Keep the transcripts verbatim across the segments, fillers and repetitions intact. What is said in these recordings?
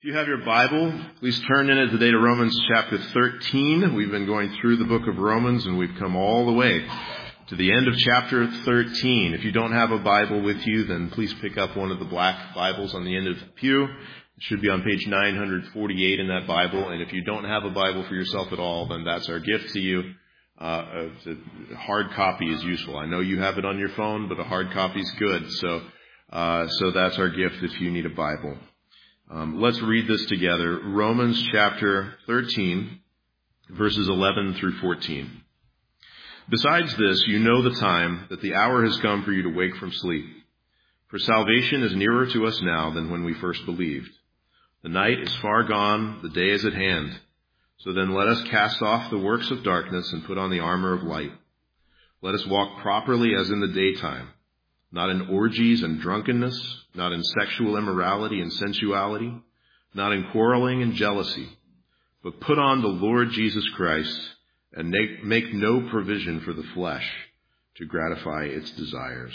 If you have your Bible, please turn in it today to Romans chapter thirteen. We've been going through the book of Romans, and we've come all the way to the end of chapter thirteen. If you don't have a Bible with you, then please pick up one of the black Bibles on the end of the pew. It should be on page nine forty-eight in that Bible. And if you don't have a Bible for yourself at all, then that's our gift to you. Uh, a hard copy is useful. I know you have it on your phone, but a hard copy is good. So, uh, so that's our gift if you need a Bible. Um, let's read this together. Romans chapter thirteen, verses eleven through fourteen. Besides this, you know the time, that the hour has come for you to wake from sleep. For salvation is nearer to us now than when we first believed. The night is far gone, the day is at hand. So then let us cast off the works of darkness and put on the armor of light. Let us walk properly as in the daytime, not in orgies and drunkenness, not in sexual immorality and sensuality, not in quarreling and jealousy, but put on the Lord Jesus Christ and make, make no provision for the flesh to gratify its desires.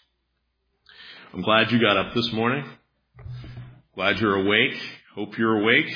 I'm glad you got up this morning. Glad you're awake. Hope you're awake.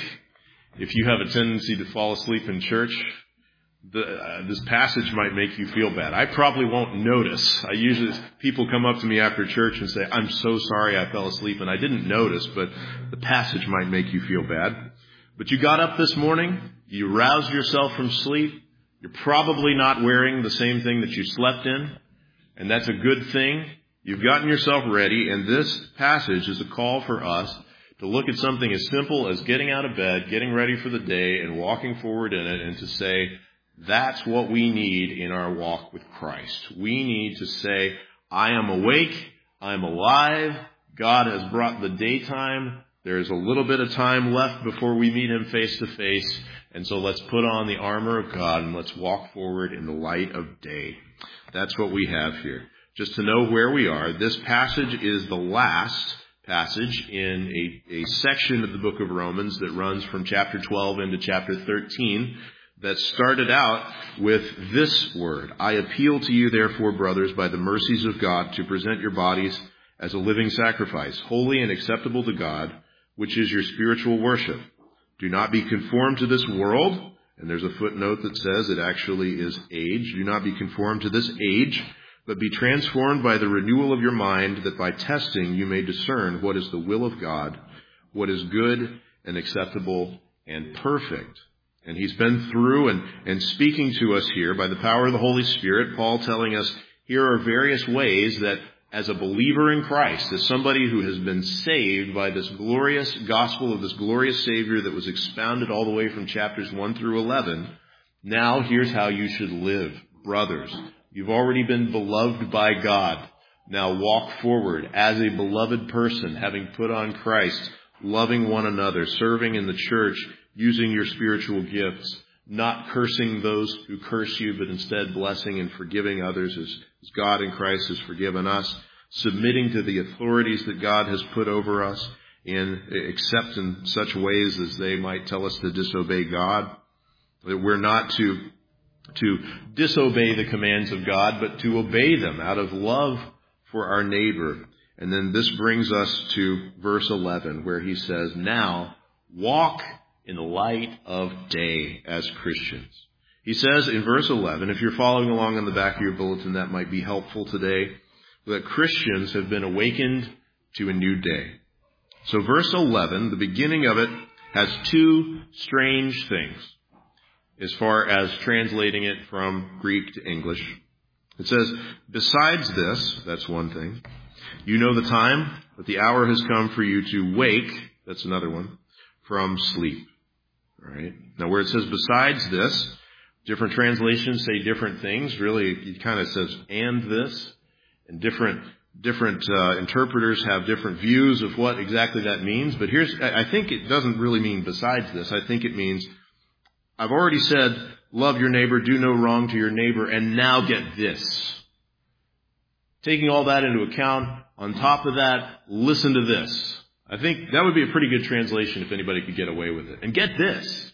If you have a tendency to fall asleep in church, The, uh, this passage might make you feel bad. I probably won't notice. I usually, people come up to me after church and say, I'm so sorry I fell asleep and I didn't notice, but the passage might make you feel bad. But you got up this morning, you roused yourself from sleep, you're probably not wearing the same thing that you slept in, and that's a good thing. You've gotten yourself ready, and this passage is a call for us to look at something as simple as getting out of bed, getting ready for the day, and walking forward in it, and to say, that's what we need in our walk with Christ. We need to say, I am awake, I am alive, God has brought the daytime, there's a little bit of time left before we meet Him face to face, and so let's put on the armor of God and let's walk forward in the light of day. That's what we have here. Just to know where we are, this passage is the last passage in a, a section of the book of Romans that runs from chapter twelve into chapter thirteen. That started out with this word. I appeal to you, therefore, brothers, by the mercies of God, to present your bodies as a living sacrifice, holy and acceptable to God, which is your spiritual worship. Do not be conformed to this world. And there's a footnote that says it actually is age. Do not be conformed to this age, but be transformed by the renewal of your mind, that by testing you may discern what is the will of God, what is good and acceptable and perfect. And he's been through and, and speaking to us here by the power of the Holy Spirit, Paul telling us here are various ways that as a believer in Christ, as somebody who has been saved by this glorious gospel of this glorious Savior that was expounded all the way from chapters one through eleven, now here's how you should live. Brothers, you've already been beloved by God. Now walk forward as a beloved person, having put on Christ, loving one another, serving in the church, using your spiritual gifts, not cursing those who curse you, but instead blessing and forgiving others as, as God in Christ has forgiven us, submitting to the authorities that God has put over us, and except in such ways as they might tell us to disobey God, that we're not to, to disobey the commands of God, but to obey them out of love for our neighbor. And then this brings us to verse eleven, where he says, now walk in the light of day as Christians. He says in verse eleven, if you're following along on the back of your bulletin, that might be helpful today, that Christians have been awakened to a new day. So verse eleven, the beginning of it, has two strange things as far as translating it from Greek to English. It says, besides this, that's one thing, you know the time, that the hour has come for you to wake, that's another one, from sleep. All right. Now, where it says besides this, different translations say different things. Really, it kind of says and this, and different different uh, interpreters have different views of what exactly that means. But here's, I think it doesn't really mean besides this. I think it means, I've already said, love your neighbor, do no wrong to your neighbor, and now get this. Taking all that into account, on top of that, listen to this. I think that would be a pretty good translation if anybody could get away with it. And get this.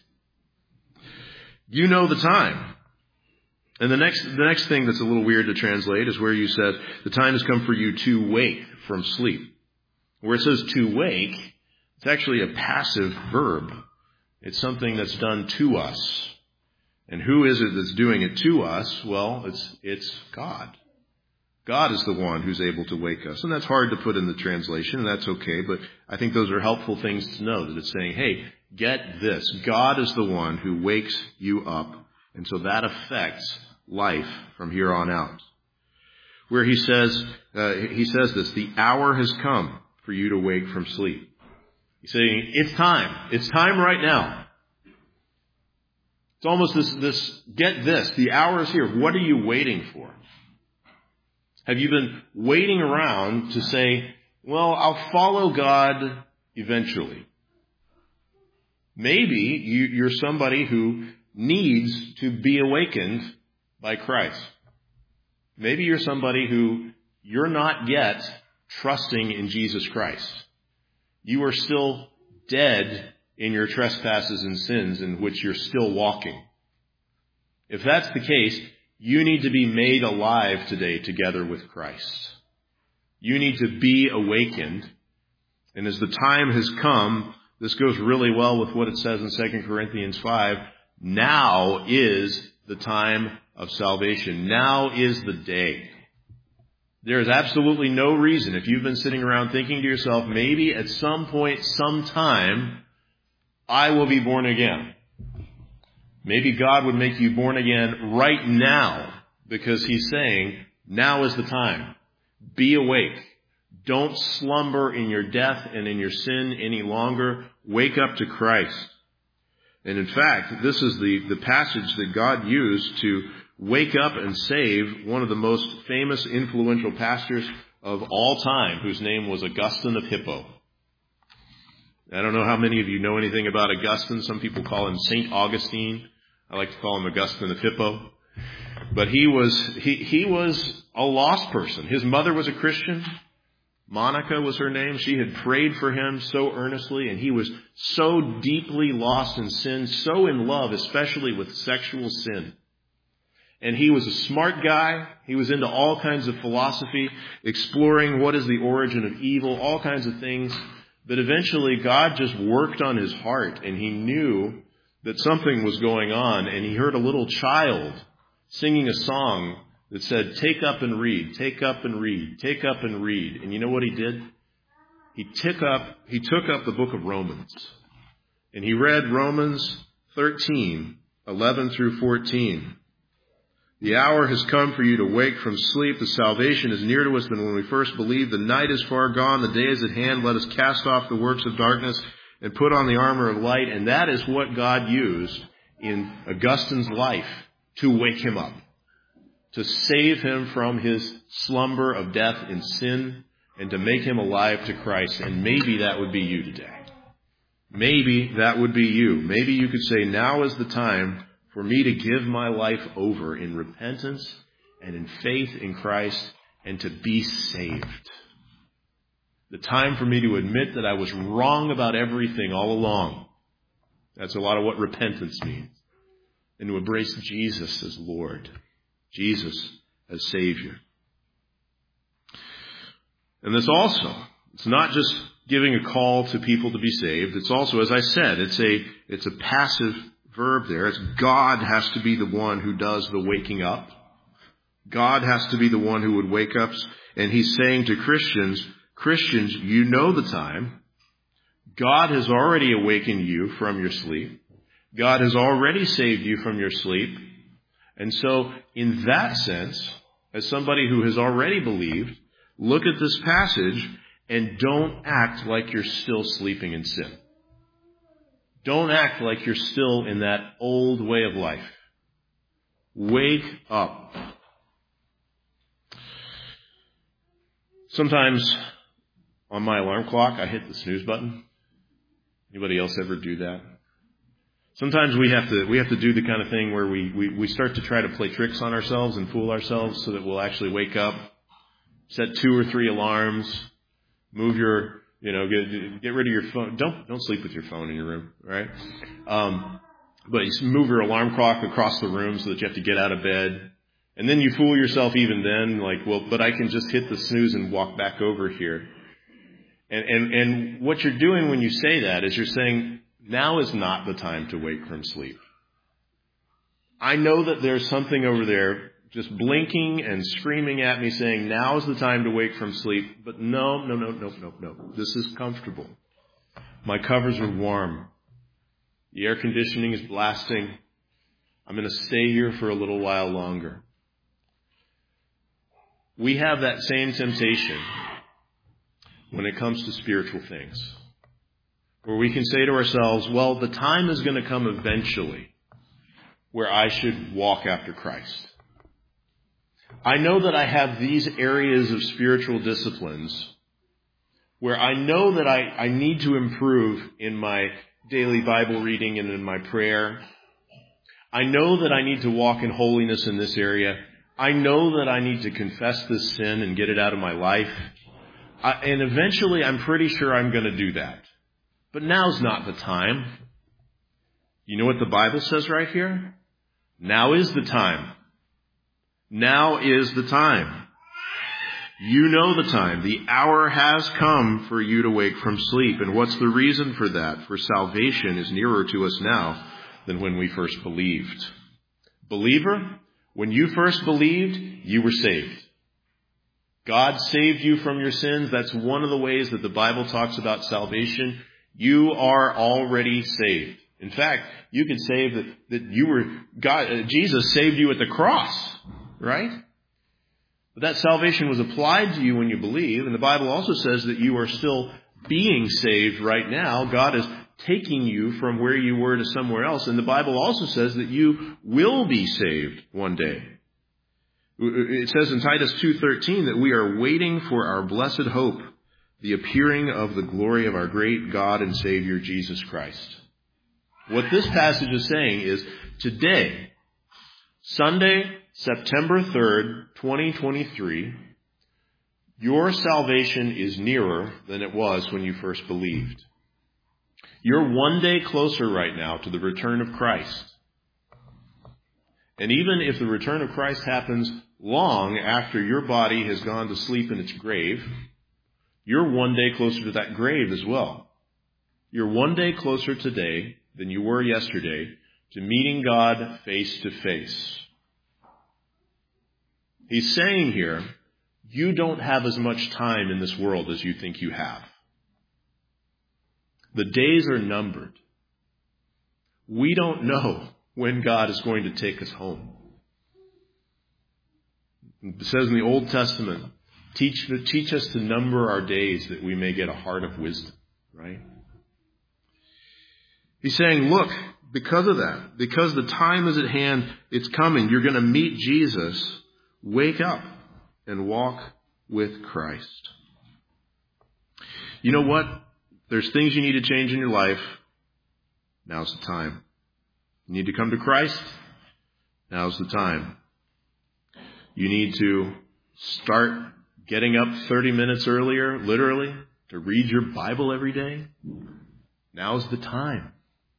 You know the time. And the next the next thing that's a little weird to translate is where you said, the time has come for you to wake from sleep. Where it says to wake, It's actually a passive verb. It's something that's done to us. And who is it that's doing it to us? Well, it's it's God. God is the one who's able to wake us. And that's hard to put in the translation, and that's okay, but I think those are helpful things to know, that it's saying, hey, get this. God is the one who wakes you up, and so that affects life from here on out. Where he says, uh, he says this, the hour has come for you to wake from sleep. He's saying, it's time. It's time right now. It's almost this, this, get this, the hour is here. What are you waiting for? Have you been waiting around to say, well, I'll follow God eventually? Maybe you, you're somebody who needs to be awakened by Christ. Maybe you're somebody who you're not yet trusting in Jesus Christ. You are still dead in your trespasses and sins in which you're still walking. If that's the case, you need to be made alive today together with Christ. You need to be awakened. And as the time has come, this goes really well with what it says in Second Corinthians five. Now is the time of salvation. Now is the day. There is absolutely no reason, if you've been sitting around thinking to yourself, maybe at some point, sometime, I will be born again. Maybe God would make you born again right now, because he's saying, now is the time. Be awake. Don't slumber in your death and in your sin any longer. Wake up to Christ. And in fact, this is the, the passage that God used to wake up and save one of the most famous, influential pastors of all time, whose name was Augustine of Hippo. I don't know how many of you know anything about Augustine. Some people call him Saint Augustine. I like to call him Augustine of Hippo. But he was, he, he was a lost person. His mother was a Christian. Monica was her name. She had prayed for him so earnestly, and he was so deeply lost in sin, so in love, especially with sexual sin. And he was a smart guy. He was into all kinds of philosophy, exploring what is the origin of evil, all kinds of things. But eventually God just worked on his heart, and he knew that something was going on, and he heard a little child singing a song that said, take up and read, take up and read, take up and read. And you know what he did? He took up, he took up the book of Romans, and he read Romans thirteen, eleven through fourteen. The hour has come for you to wake from sleep. The salvation is nearer to us than when we first believed. The night is far gone. The day is at hand. Let us cast off the works of darkness and put on the armor of light. And that is what God used in Augustine's life to wake him up, to save him from his slumber of death and sin, and to make him alive to Christ. And maybe that would be you today. Maybe that would be you. Maybe you could say, now is the time for me to give my life over in repentance and in faith in Christ and to be saved. The time for me to admit that I was wrong about everything all along. That's a lot of what repentance means. And to embrace Jesus as Lord, Jesus as Savior. And this also, it's not just giving a call to people to be saved. It's also, as I said, it's a, it's a passive verb there. It's God has to be the one who does the waking up. God has to be the one who would wake up. And he's saying to Christians, Christians, you know the time. God has already awakened you from your sleep. God has already saved you from your sleep. And so, in that sense, as somebody who has already believed, look at this passage and don't act like you're still sleeping in sin. Don't act like you're still in that old way of life. Wake up. Sometimes on my alarm clock, I hit the snooze button. Anybody else ever do that? Sometimes we have to we have to do the kind of thing where we, we, we start to try to play tricks on ourselves and fool ourselves so that we'll actually wake up. Set two or three alarms. Move your, you know, get, get rid of your phone. Don't don't sleep with your phone in your room, right? Um, but you move your alarm clock across the room so that you have to get out of bed. And then you fool yourself even then, like, well, but I can just hit the snooze and walk back over here. And, and, and what you're doing when you say that is you're saying, now is not the time to wake from sleep. I know that there's something over there just blinking and screaming at me saying, now is the time to wake from sleep. But no, no, no, no, no, no. This is comfortable. My covers are warm. The air conditioning is blasting. I'm going to stay here for a little while longer. We have that same temptation when it comes to spiritual things, where we can say to ourselves, well, the time is going to come eventually where I should walk after Christ. I know that I have these areas of spiritual disciplines where I know that I, I need to improve in my daily Bible reading and in my prayer. I know that I need to walk in holiness in this area. I know that I need to confess this sin and get it out of my life. I, and eventually I'm pretty sure I'm going to do that. But now's not the time. You know what the Bible says right here? Now is the time. Now is the time. You know the time. The hour has come for you to wake from sleep. And what's the reason for that? For salvation is nearer to us now than when we first believed. Believer, when you first believed, you were saved. God saved you from your sins. That's one of the ways that the Bible talks about salvation. You are already saved. In fact, you could say that, that you were, God, uh, Jesus saved you at the cross, right? But that salvation was applied to you when you believe. And the Bible also says that you are still being saved right now. God is taking you from where you were to somewhere else. And the Bible also says that you will be saved one day. It says in Titus two thirteen that we are waiting for our blessed hope, the appearing of the glory of our great God and Savior, Jesus Christ. What this passage is saying is today, Sunday, September third, twenty twenty-three, your salvation is nearer than it was when you first believed. You're one day closer right now to the return of Christ. And even if the return of Christ happens long after your body has gone to sleep in its grave, you're one day closer to that grave as well. You're one day closer today than you were yesterday to meeting God face to face. He's saying here, you don't have as much time in this world as you think you have. The days are numbered. We don't know when God is going to take us home. It says in the Old Testament, teach, teach us to number our days that we may get a heart of wisdom, right? He's saying, look, because of that, because the time is at hand, it's coming, you're going to meet Jesus, wake up and walk with Christ. You know what? There's things you need to change in your life. Now's the time. You need to come to Christ. Now's the time. You need to start getting up thirty minutes earlier, literally, to read your Bible every day. Now's the time.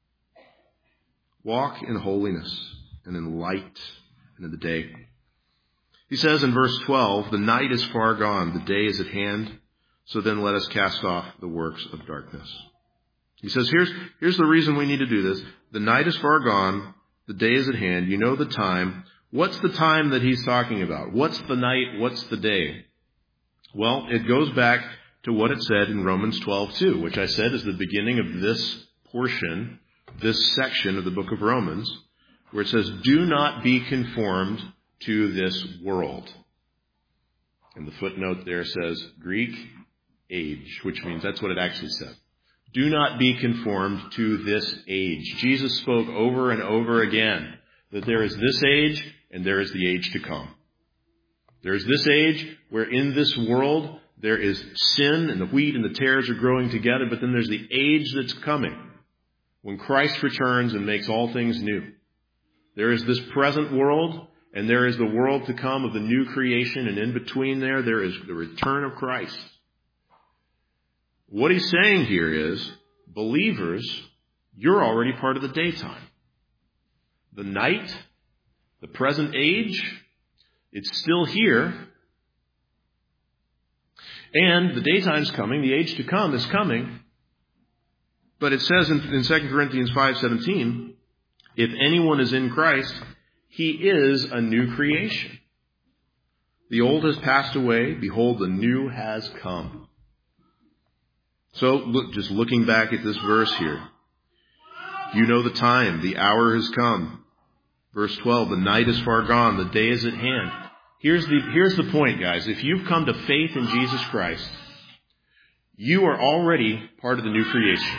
Walk in holiness and in light and in the day. He says in verse twelve, the night is far gone, the day is at hand, so then let us cast off the works of darkness. He says, here's, here's the reason we need to do this. The night is far gone, the day is at hand, you know the time. What's the time that he's talking about? What's the night? What's the day? Well, it goes back to what it said in Romans twelve two, which I said is the beginning of this portion, this section of the book of Romans, where it says, do not be conformed to this world. And the footnote there says Greek age, which means that's what it actually said. Do not be conformed to this age. Jesus spoke over and over again that there is this age and there is the age to come. There is this age where in this world there is sin and the wheat and the tares are growing together, but then there's the age that's coming when Christ returns and makes all things new. There is this present world and there is the world to come of the new creation, and in between there, there is the return of Christ. What he's saying here is, believers, you're already part of the daytime. The night, the present age, it's still here. And the daytime's coming, the age to come is coming. But it says in, in Second Corinthians five seventeen, if anyone is in Christ, he is a new creation. The old has passed away. Behold, the new has come. So, look, just looking back at this verse here. You know the time. The hour has come. Verse twelve, the night is far gone. The day is at hand. Here's the, here's the point, guys. If you've come to faith in Jesus Christ, you are already part of the new creation.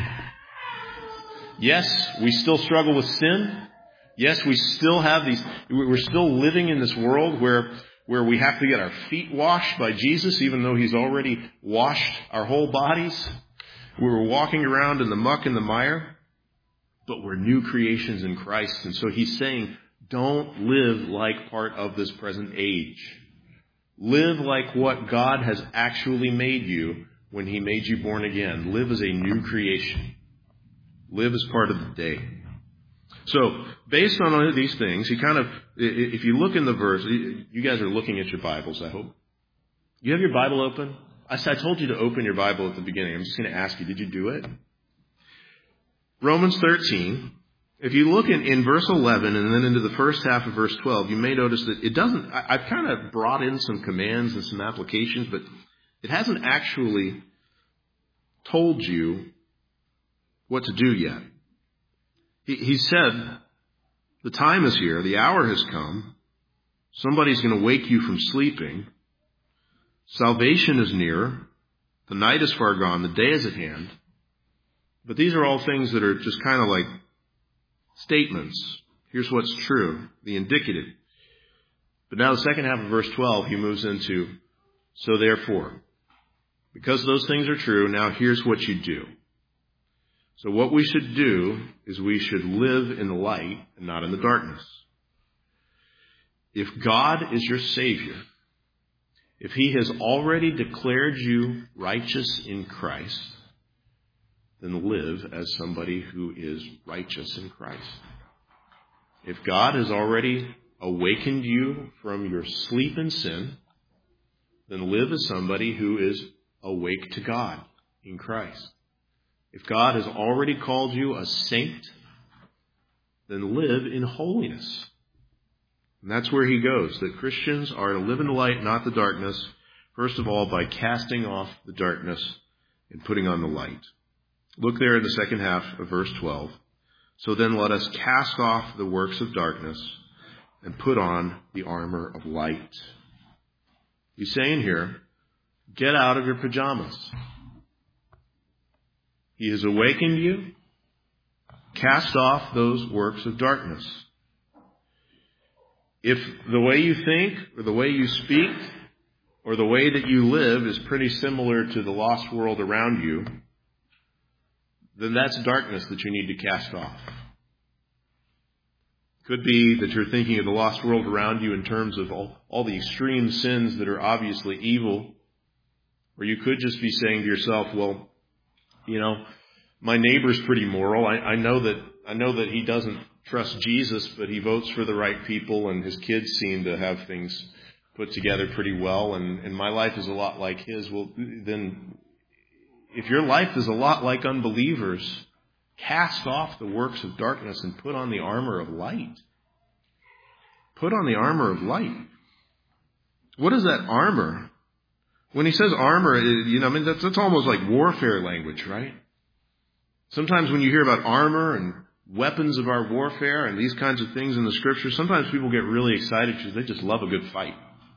Yes, we still struggle with sin. Yes, we still have these, we're still living in this world where, where we have to get our feet washed by Jesus, even though He's already washed our whole bodies. We're walking around in the muck and the mire, but we're new creations in Christ. And so He's saying, don't live like part of this present age. Live like what God has actually made you when He made you born again. Live as a new creation. Live as part of the day. So, based on all of these things, he kind of, if you look in the verse, you guys are looking at your Bibles, I hope. You have your Bible open? I said, I told you to open your Bible at the beginning. I'm just going to ask you, did you do it? Romans thirteen. If you look in, in verse eleven and then into the first half of verse twelve, you may notice that it doesn't, I, I've kind of brought in some commands and some applications, but it hasn't actually told you what to do yet. He, he said, the time is here, the hour has come, somebody's going to wake you from sleeping, salvation is near, the night is far gone, the day is at hand. But these are all things that are just kind of like statements. Here's what's true, the indicative. But now the second half of verse twelve, he moves into, so therefore, because those things are true, now here's what you do. So what we should do is we should live in the light and not in the darkness. If God is your Savior, if He has already declared you righteous in Christ, then live as somebody who is righteous in Christ. If God has already awakened you from your sleep in sin, then live as somebody who is awake to God in Christ. If God has already called you a saint, then live in holiness. And that's where he goes, that Christians are to live in the light, not the darkness, first of all, by casting off the darkness and putting on the light. Look there in the second half of verse twelve. So then let us cast off the works of darkness and put on the armor of light. He's saying here, get out of your pajamas. He has awakened you. Cast off those works of darkness. If the way you think or the way you speak or the way that you live is pretty similar to the lost world around you, then that's darkness that you need to cast off. Could be that you're thinking of the lost world around you in terms of all, all the extreme sins that are obviously evil. Or you could just be saying to yourself, well, you know, my neighbor's pretty moral. I, I know that I know that he doesn't trust Jesus, but he votes for the right people, and his kids seem to have things put together pretty well, and, and my life is a lot like his. Well, then, if your life is a lot like unbelievers, cast off the works of darkness and put on the armor of light. Put on the armor of light. What is that armor? When he says armor, you know, I mean, that's, that's almost like warfare language, right? Sometimes when you hear about armor and weapons of our warfare and these kinds of things in the Scriptures, sometimes people get really excited because they just love a good fight.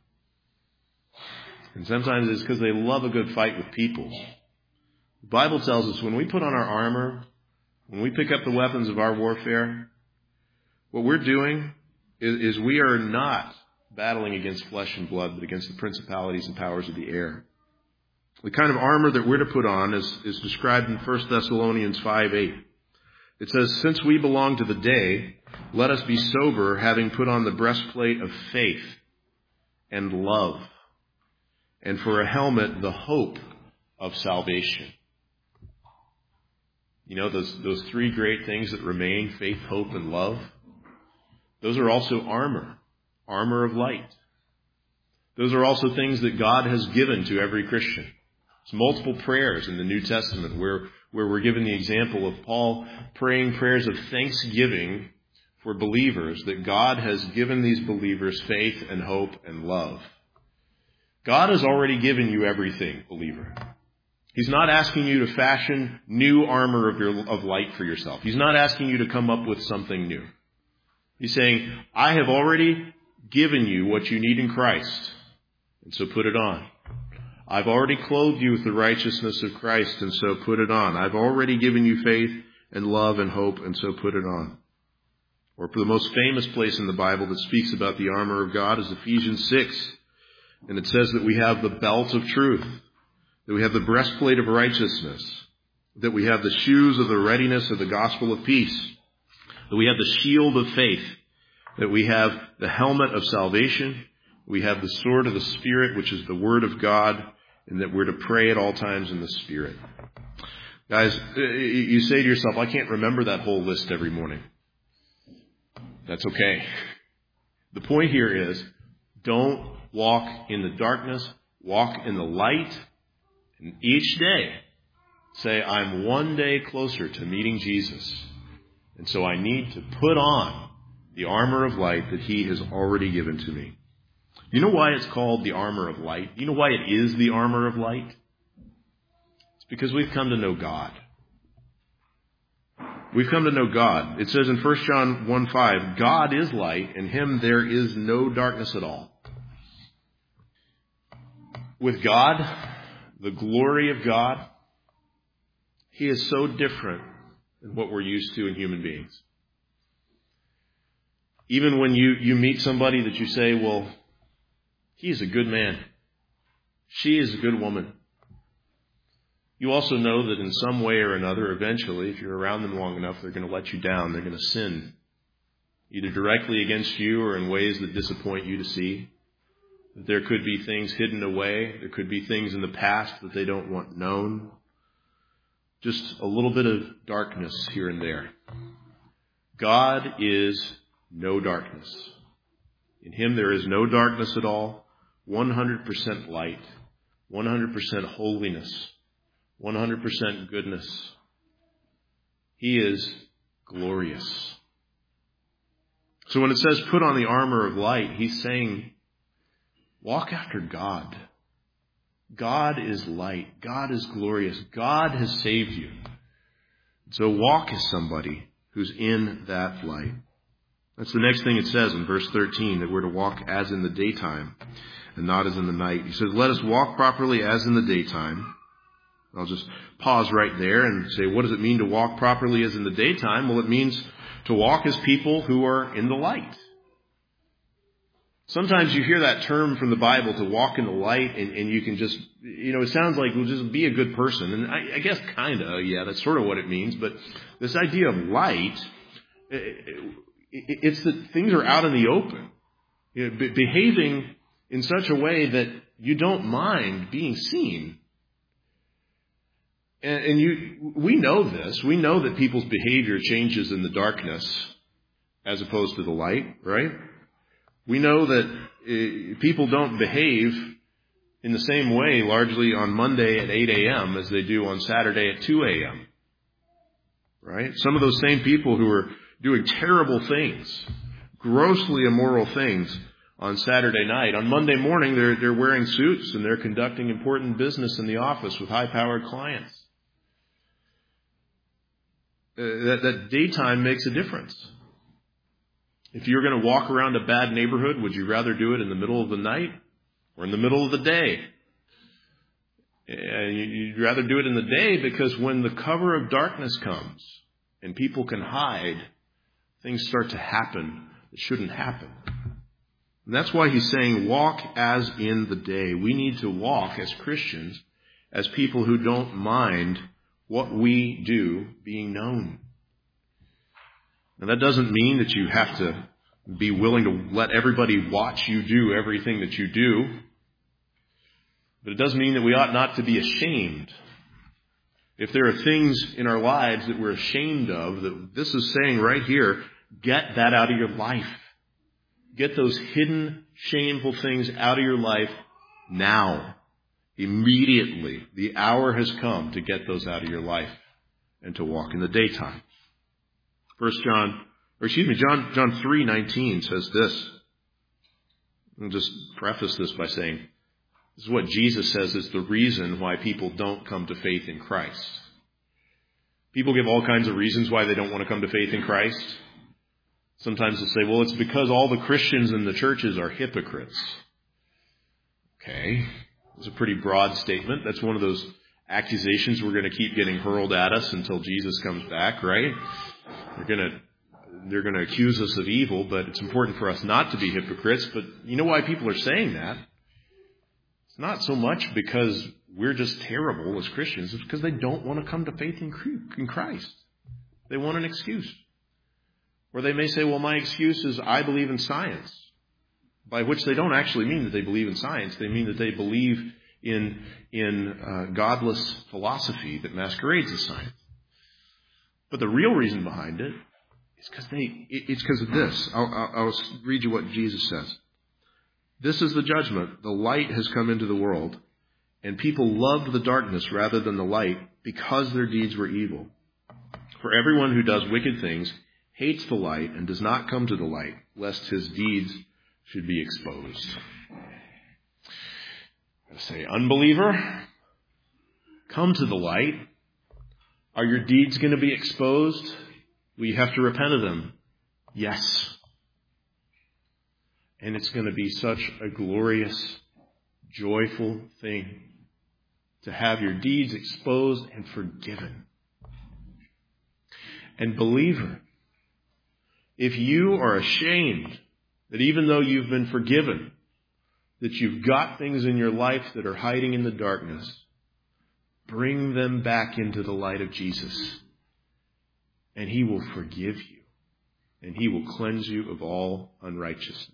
And sometimes it's because they love a good fight with people. The Bible tells us when we put on our armor, when we pick up the weapons of our warfare, what we're doing is, is we are not battling against flesh and blood, but against the principalities and powers of the air. The kind of armor that we're to put on is, is described in First Thessalonians five eight. It says, since we belong to the day, let us be sober, having put on the breastplate of faith and love, and for a helmet, the hope of salvation. You know, those, those three great things that remain, faith, hope, and love, those are also armor, armor of light. Those are also things that God has given to every Christian. It's multiple prayers in the New Testament where, where we're given the example of Paul praying prayers of thanksgiving for believers, that God has given these believers faith and hope and love. God has already given you everything, believer. He's not asking you to fashion new armor of, your, of light for yourself. He's not asking you to come up with something new. He's saying, I have already given you what you need in Christ, and so put it on. I've already clothed you with the righteousness of Christ, and so put it on. I've already given you faith and love and hope, and so put it on. Or the most famous place in the Bible that speaks about the armor of God is Ephesians six. And it says that we have the belt of truth, that we have the breastplate of righteousness, that we have the shoes of the readiness of the gospel of peace, that we have the shield of faith, that we have the helmet of salvation, we have the sword of the Spirit, which is the word of God, and that we're to pray at all times in the Spirit. Guys, you say to yourself, I can't remember that whole list every morning. That's okay. The point here is, don't walk in the darkness, walk in the light, and each day say, I'm one day closer to meeting Jesus. And so I need to put on the armor of light that he has already given to me. You know why it's called the armor of light? You know why it is the armor of light? It's because we've come to know God. We've come to know God. It says in First John one five, God is light, in him there is no darkness at all. With God, the glory of God, he is so different than what we're used to in human beings. Even when you, you meet somebody that you say, well, he's a good man. She is a good woman. You also know that in some way or another, eventually, if you're around them long enough, they're going to let you down. They're going to sin, either directly against you or in ways that disappoint you to see. There could be things hidden away. There could be things in the past that they don't want known. Just a little bit of darkness here and there. God is no darkness. In him there is no darkness at all. one hundred percent light. one hundred percent holiness. one hundred percent goodness. He is glorious. So when it says put on the armor of light, he's saying, walk after God. God is light. God is glorious. God has saved you. So walk as somebody who's in that light. That's the next thing it says in verse thirteen, that we're to walk as in the daytime and not as in the night. He says, let us walk properly as in the daytime. I'll just pause right there and say, what does it mean to walk properly as in the daytime? Well, it means to walk as people who are in the light. Sometimes you hear that term from the Bible, to walk in the light, and, and you can just, you know, it sounds like, well, just be a good person. And I, I guess kind of, yeah, that's sort of what it means. But this idea of light, it, it, it's that things are out in the open. You know, be, behaving in such a way that you don't mind being seen. And, and you, we know this. We know that people's behavior changes in the darkness as opposed to the light, right? We know that uh, people don't behave in the same way largely on Monday at eight a.m. as they do on Saturday at two a.m. Right? Some of those same people who are doing terrible things, grossly immoral things on Saturday night, on Monday morning they're, they're wearing suits and they're conducting important business in the office with high-powered clients. Uh, that, that daytime makes a difference. If you're going to walk around a bad neighborhood, would you rather do it in the middle of the night or in the middle of the day? And you'd rather do it in the day because when the cover of darkness comes and people can hide, things start to happen that shouldn't happen. And that's why he's saying walk as in the day. We need to walk as Christians, as people who don't mind what we do being known. Now, that doesn't mean that you have to be willing to let everybody watch you do everything that you do. But it does mean that we ought not to be ashamed. If there are things in our lives that we're ashamed of, that this is saying right here, get that out of your life. Get those hidden, shameful things out of your life now. Immediately, the hour has come to get those out of your life and to walk in the daytime. First John, or excuse me, John, John three nineteen says this. I'll just preface this by saying, this is what Jesus says is the reason why people don't come to faith in Christ. People give all kinds of reasons why they don't want to come to faith in Christ. Sometimes they say, well, it's because all the Christians in the churches are hypocrites. Okay. It's a pretty broad statement. That's one of those accusations we're going to keep getting hurled at us until Jesus comes back, right? They're going to, they're going to accuse us of evil, but it's important for us not to be hypocrites. But you know why people are saying that? It's not so much because we're just terrible as Christians. It's because they don't want to come to faith in Christ. They want an excuse. Or they may say, well, my excuse is I believe in science. By which they don't actually mean that they believe in science. They mean that they believe in, in uh, godless philosophy that masquerades as science. But the real reason behind it is because they, it's because of this. I'll, I'll, I'll read you what Jesus says. This is the judgment. The light has come into the world, and people loved the darkness rather than the light because their deeds were evil. For everyone who does wicked things hates the light and does not come to the light, lest his deeds should be exposed. I say, unbeliever, come to the light. Are your deeds going to be exposed? Will you have to repent of them? Yes. And it's going to be such a glorious, joyful thing to have your deeds exposed and forgiven. And believer, if you are ashamed that even though you've been forgiven, that you've got things in your life that are hiding in the darkness, bring them back into the light of Jesus. And He will forgive you. And He will cleanse you of all unrighteousness.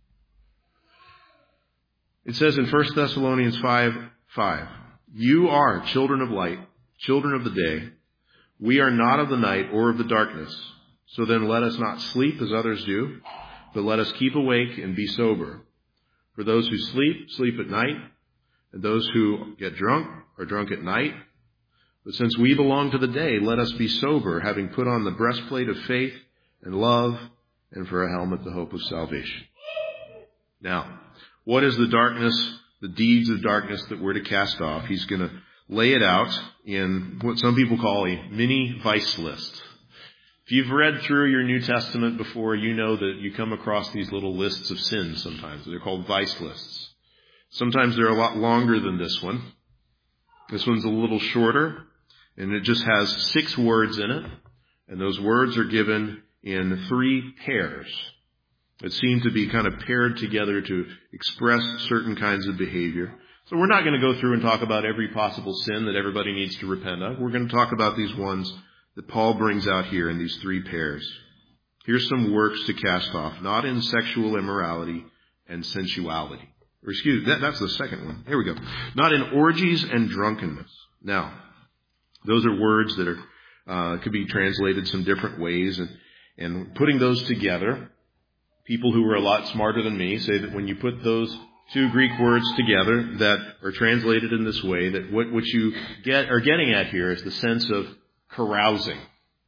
It says in First Thessalonians five five, you are children of light, children of the day. We are not of the night or of the darkness. So then let us not sleep as others do, but let us keep awake and be sober. For those who sleep, sleep at night, and those who get drunk are drunk at night. But since we belong to the day, let us be sober, having put on the breastplate of faith and love, and for a helmet the hope of salvation. Now, what is the darkness, the deeds of darkness that we're to cast off? He's going to lay it out in what some people call a mini vice list. If you've read through your New Testament before, you know that you come across these little lists of sins sometimes. They're called vice lists. Sometimes they're a lot longer than this one. This one's a little shorter, and it just has six words in it. And those words are given in three pairs that seem to be kind of paired together to express certain kinds of behavior. So we're not going to go through and talk about every possible sin that everybody needs to repent of. We're going to talk about these ones that Paul brings out here in these three pairs. Here's some works to cast off, not in sexual immorality and sensuality. Or excuse me, that, that's the second one. Here we go. Not in orgies and drunkenness. Now, those are words that are uh, could be translated some different ways, and and putting those together, people who are a lot smarter than me say that when you put those two Greek words together that are translated in this way, that what, what you get are getting at here is the sense of carousing.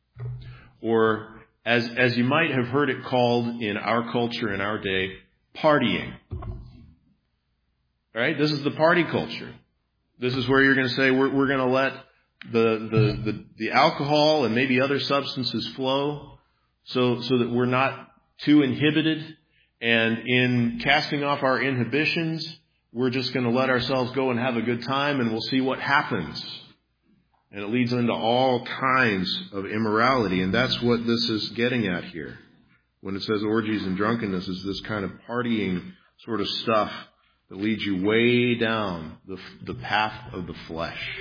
Or as as you might have heard it called in our culture in our day, partying. All right? This is the party culture. This is where you're going to say we're we're going to let the, the the the alcohol and maybe other substances flow so so that we're not too inhibited, and in casting off our inhibitions, we're just going to let ourselves go and have a good time, and we'll see what happens. And it leads into all kinds of immorality, and that's what this is getting at here. When it says orgies and drunkenness, is this kind of partying sort of stuff that leads you way down the, the path of the flesh.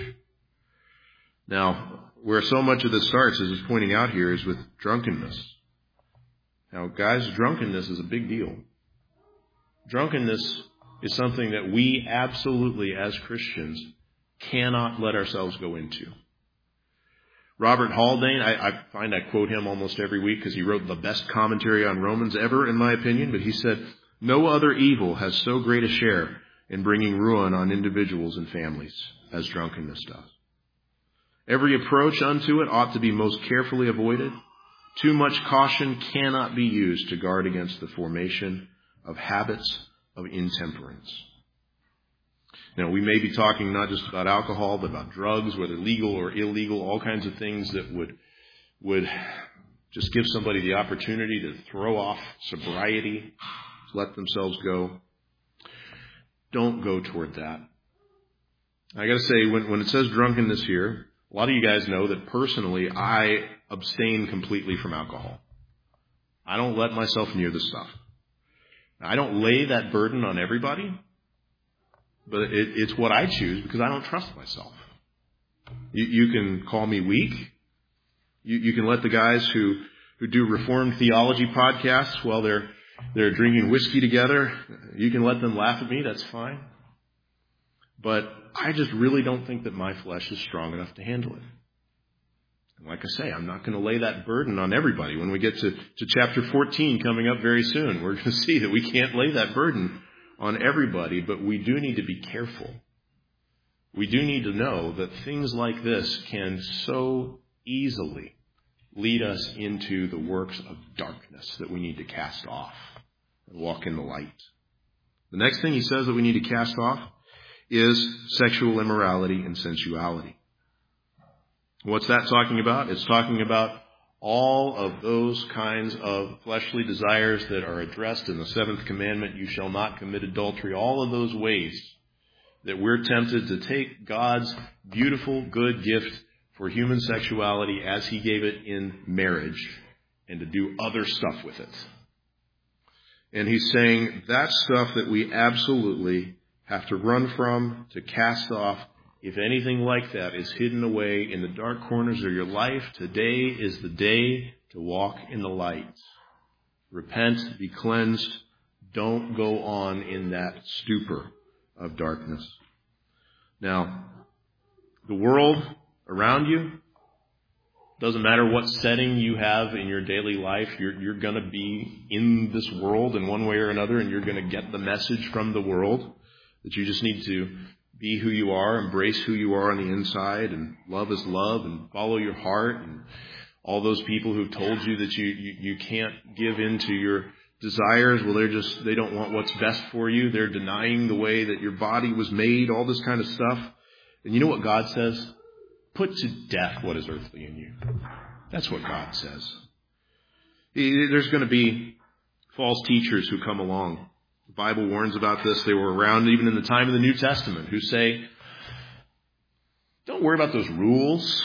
Now, where so much of this starts, as it's pointing out here, is with drunkenness. Now, guys, drunkenness is a big deal. Drunkenness is something that we absolutely, as Christians, cannot let ourselves go into. Robert Haldane, I, I find I quote him almost every week because he wrote the best commentary on Romans ever, in my opinion, but he said, no other evil has so great a share and bringing ruin on individuals and families, as drunkenness does. Every approach unto it ought to be most carefully avoided. Too much caution cannot be used to guard against the formation of habits of intemperance. Now, we may be talking not just about alcohol, but about drugs, whether legal or illegal, all kinds of things that would, would just give somebody the opportunity to throw off sobriety, let themselves go. Don't go toward that. I got to say, when, when it says drunkenness here, a lot of you guys know that personally I abstain completely from alcohol. I don't let myself near the stuff. I don't lay that burden on everybody, but it, it's what I choose because I don't trust myself. You, you can call me weak. You, you can let the guys who, who do Reformed theology podcasts while they're they're drinking whiskey together. You can let them laugh at me. That's fine. But I just really don't think that my flesh is strong enough to handle it. And like I say, I'm not going to lay that burden on everybody. When we get to, to chapter fourteen coming up very soon, we're going to see that we can't lay that burden on everybody, but we do need to be careful. We do need to know that things like this can so easily lead us into the works of darkness that we need to cast off and walk in the light. The next thing he says that we need to cast off is sexual immorality and sensuality. What's that talking about? It's talking about all of those kinds of fleshly desires that are addressed in the seventh commandment, you shall not commit adultery, all of those ways that we're tempted to take God's beautiful, good gift for human sexuality as he gave it in marriage and to do other stuff with it. And he's saying that's stuff that we absolutely have to run from, to cast off. If anything like that is hidden away in the dark corners of your life, today is the day to walk in the light. Repent, be cleansed. Don't go on in that stupor of darkness. Now, the world around you, doesn't matter what setting you have in your daily life, you're, you're going to be in this world in one way or another, and you're going to get the message from the world that you just need to be who you are, embrace who you are on the inside, and love is love, and follow your heart. And all those people who've told you that you, you, you can't give in to your desires, well, they're just, they don't want what's best for you. They're denying the way that your body was made, all this kind of stuff. And you know what God says? Put to death what is earthly in you. That's what God says. There's going to be false teachers who come along. The Bible warns about this. They were around even in the time of the New Testament, who say, don't worry about those rules.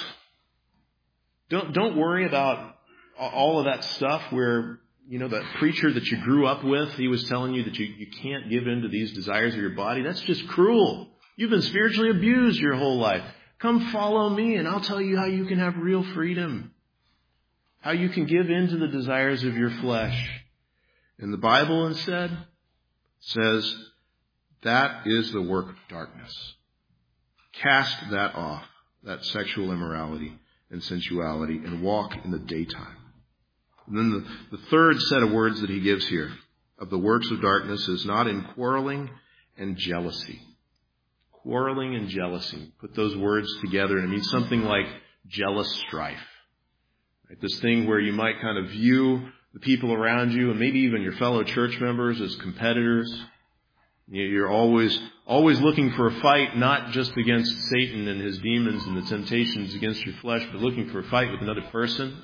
Don't, don't worry about all of that stuff where, you know, that preacher that you grew up with, he was telling you that you, you can't give in to these desires of your body. That's just cruel. You've been spiritually abused your whole life. Come follow me and I'll tell you how you can have real freedom. How you can give in to the desires of your flesh. And the Bible instead says that is the work of darkness. Cast that off, that sexual immorality and sensuality, and walk in the daytime. And then the, the third set of words that he gives here of the works of darkness is not in quarreling and jealousy. Quarreling and jealousy. Put those words together and it means something like jealous strife. Right? This thing where you might kind of view the people around you and maybe even your fellow church members as competitors. You're always, always looking for a fight, not just against Satan and his demons and the temptations against your flesh, but looking for a fight with another person.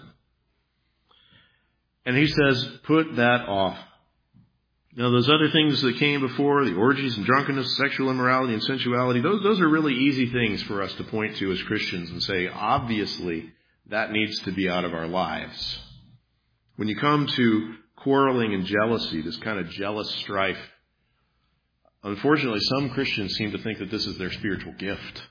And he says, put that off. Now, those other things that came before, the orgies and drunkenness, sexual immorality and sensuality, those, those are really easy things for us to point to as Christians and say, obviously, that needs to be out of our lives. When you come to quarreling and jealousy, this kind of jealous strife, unfortunately, some Christians seem to think that this is their spiritual gift.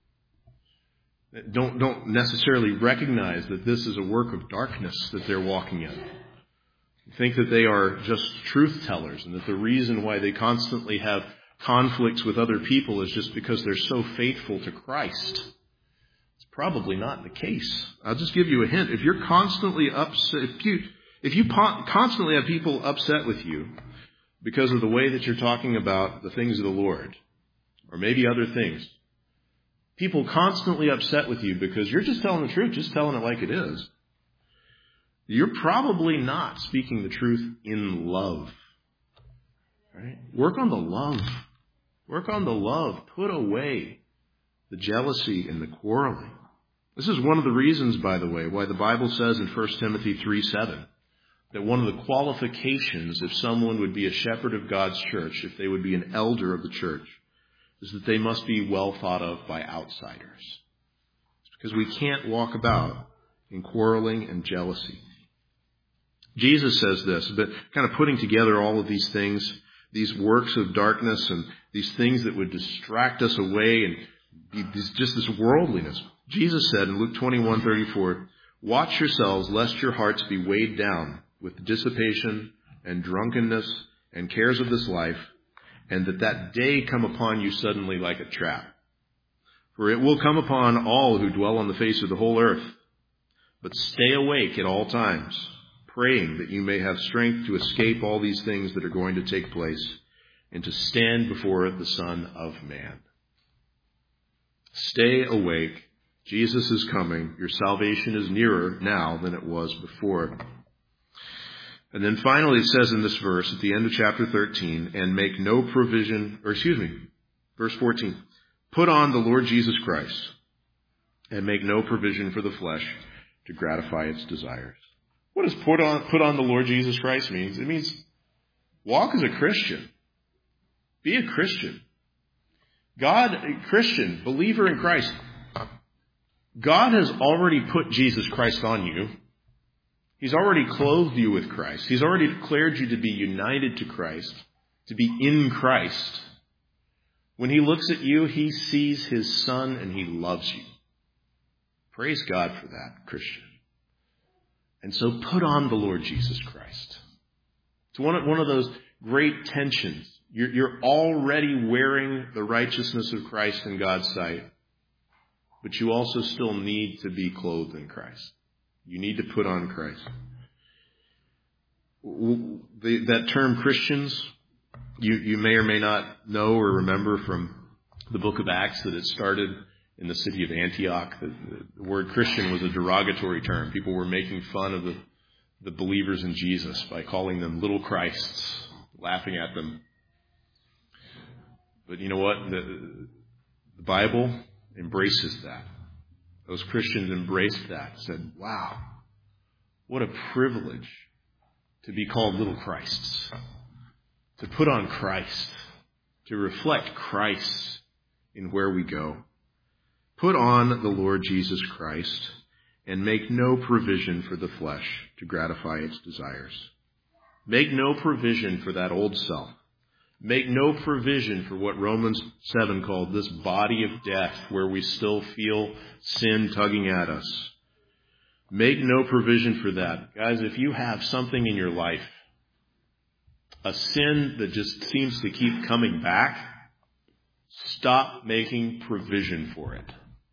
Don't, don't necessarily recognize that this is a work of darkness that they're walking in. Think that they are just truth tellers and that the reason why they constantly have conflicts with other people is just because they're so faithful to Christ. It's probably not the case. I'll just give you a hint. If you're constantly upset, if you, if you po- constantly have people upset with you, because of the way that you're talking about the things of the Lord, or maybe other things. People constantly upset with you because you're just telling the truth, just telling it like it is. You're probably not speaking the truth in love. Right? Work on the love. Work on the love. Put away the jealousy and the quarreling. This is one of the reasons, by the way, why the Bible says in First Timothy three seven that one of the qualifications if someone would be a shepherd of God's church, if they would be an elder of the church, is that they must be well thought of by outsiders. It's because we can't walk about in quarreling and jealousy. Jesus says this, but kind of putting together all of these things, these works of darkness and these things that would distract us away and be this, just this worldliness. Jesus said in Luke twenty-one thirty-four, watch yourselves lest your hearts be weighed down with dissipation and drunkenness and cares of this life, and that that day come upon you suddenly like a trap. For it will come upon all who dwell on the face of the whole earth. But stay awake at all times, praying that you may have strength to escape all these things that are going to take place and to stand before the Son of Man. Stay awake. Jesus is coming. Your salvation is nearer now than it was before. And then finally it says in this verse at the end of chapter thirteen, and make no provision, or excuse me, verse fourteen, put on the Lord Jesus Christ and make no provision for the flesh to gratify its desires. What does put on, put on the Lord Jesus Christ means? It means walk as a Christian. Be a Christian. God, a Christian, believer in Christ. God has already put Jesus Christ on you. He's already clothed you with Christ. He's already declared you to be united to Christ, to be in Christ. When he looks at you, he sees his Son and he loves you. Praise God for that, Christian. And so put on the Lord Jesus Christ. It's one of, one of those great tensions. You're, you're already wearing the righteousness of Christ in God's sight, but you also still need to be clothed in Christ. You need to put on Christ. The, that term Christians, you, you may or may not know or remember from the book of Acts that it started in the city of Antioch. The, the word Christian was a derogatory term. People were making fun of the, the believers in Jesus by calling them little Christs, laughing at them. But you know what? The, the Bible embraces that. Those Christians embraced that, said, wow, what a privilege to be called little Christs, to put on Christ, to reflect Christ in where we go. Put on the Lord Jesus Christ and make no provision for the flesh to gratify its desires. Make no provision for that old self. Make no provision for what Romans seven called this body of death, where we still feel sin tugging at us. Make no provision for that. Guys, if you have something in your life, a sin that just seems to keep coming back, stop making provision for it.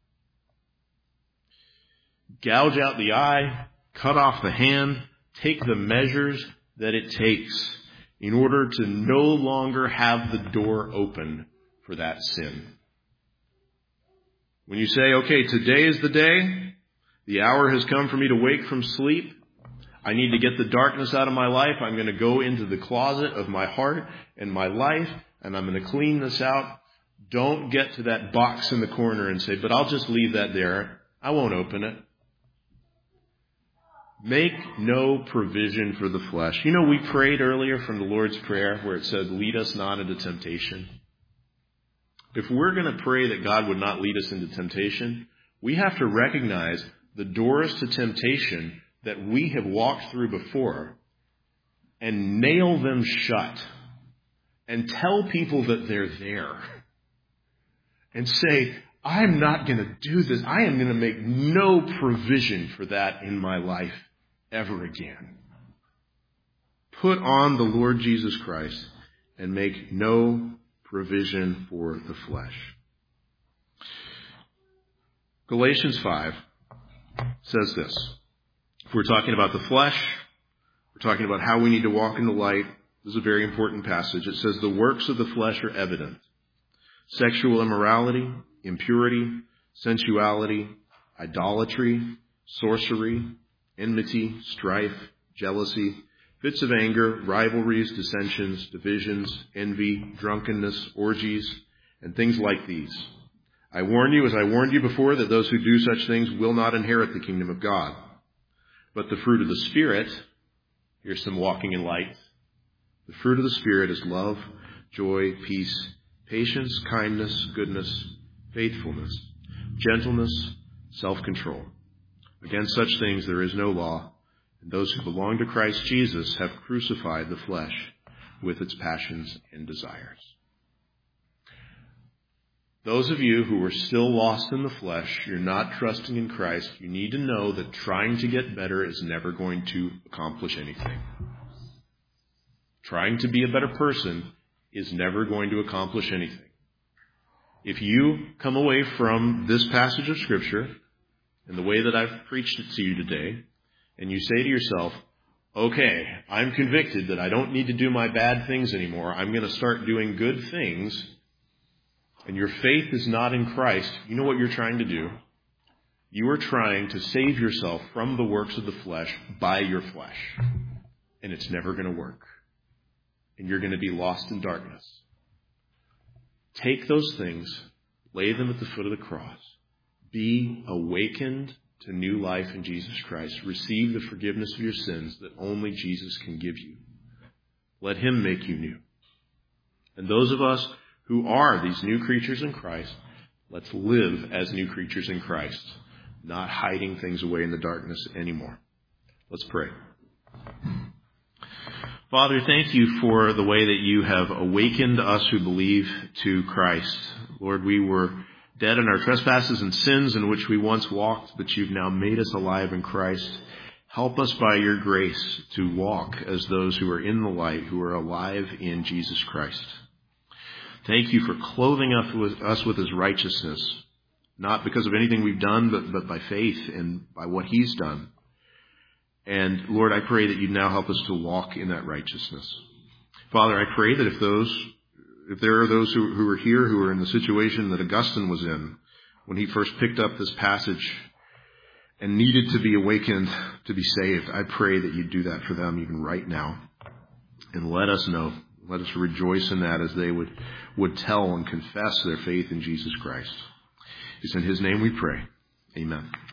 Gouge out the eye, cut off the hand, take the measures that it takes in order to no longer have the door open for that sin. When you say, okay, today is the day, the hour has come for me to wake from sleep, I need to get the darkness out of my life, I'm going to go into the closet of my heart and my life, and I'm going to clean this out. Don't get to that box in the corner and say, but I'll just leave that there. I won't open it. Make no provision for the flesh. You know, we prayed earlier from the Lord's Prayer where it said, lead us not into temptation. If we're going to pray that God would not lead us into temptation, we have to recognize the doors to temptation that we have walked through before and nail them shut and tell people that they're there and say, I'm not going to do this. I am going to make no provision for that in my life ever again. Put on the Lord Jesus Christ and make no provision for the flesh. Galatians five says this. If we're talking about the flesh, we're talking about how we need to walk in the light, This is a very important passage. It says, the works of the flesh are evident: sexual immorality, impurity, sensuality, idolatry, sorcery, enmity, strife, jealousy, fits of anger, rivalries, dissensions, divisions, envy, drunkenness, orgies, and things like these. I warn you, as I warned you before, that those who do such things will not inherit the kingdom of God. But the fruit of the Spirit, here's some walking in light. The fruit of the Spirit is love, joy, peace, patience, kindness, goodness, faithfulness, gentleness, self-control. Against such things there is no law, and those who belong to Christ Jesus have crucified the flesh with its passions and desires. Those of you who are still lost in the flesh, you're not trusting in Christ, you need to know that trying to get better is never going to accomplish anything. Trying to be a better person is never going to accomplish anything. If you come away from this passage of Scripture in the way that I've preached it to you today, and you say to yourself, okay, I'm convicted that I don't need to do my bad things anymore, I'm going to start doing good things, and your faith is not in Christ, you know what you're trying to do? You are trying to save yourself from the works of the flesh by your flesh. And it's never going to work. And you're going to be lost in darkness. Take those things, lay them at the foot of the cross. Be awakened to new life in Jesus Christ. Receive the forgiveness of your sins that only Jesus can give you. Let him make you new. And those of us who are these new creatures in Christ, let's live as new creatures in Christ, not hiding things away in the darkness anymore. Let's pray. Father, thank you for the way that you have awakened us who believe to Christ. Lord, we were dead in our trespasses and sins in which we once walked, but you've now made us alive in Christ. Help us by your grace to walk as those who are in the light, who are alive in Jesus Christ. Thank you for clothing us with, us with his righteousness, not because of anything we've done, but, but by faith and by what he's done. And Lord, I pray that you now help us to walk in that righteousness. Father, I pray that if those, if there are those who, who are here who are in the situation that Augustine was in when he first picked up this passage and needed to be awakened to be saved, I pray that you do that for them even right now. And let us know, let us rejoice in that as they would, would tell and confess their faith in Jesus Christ. It's in his name we pray. Amen.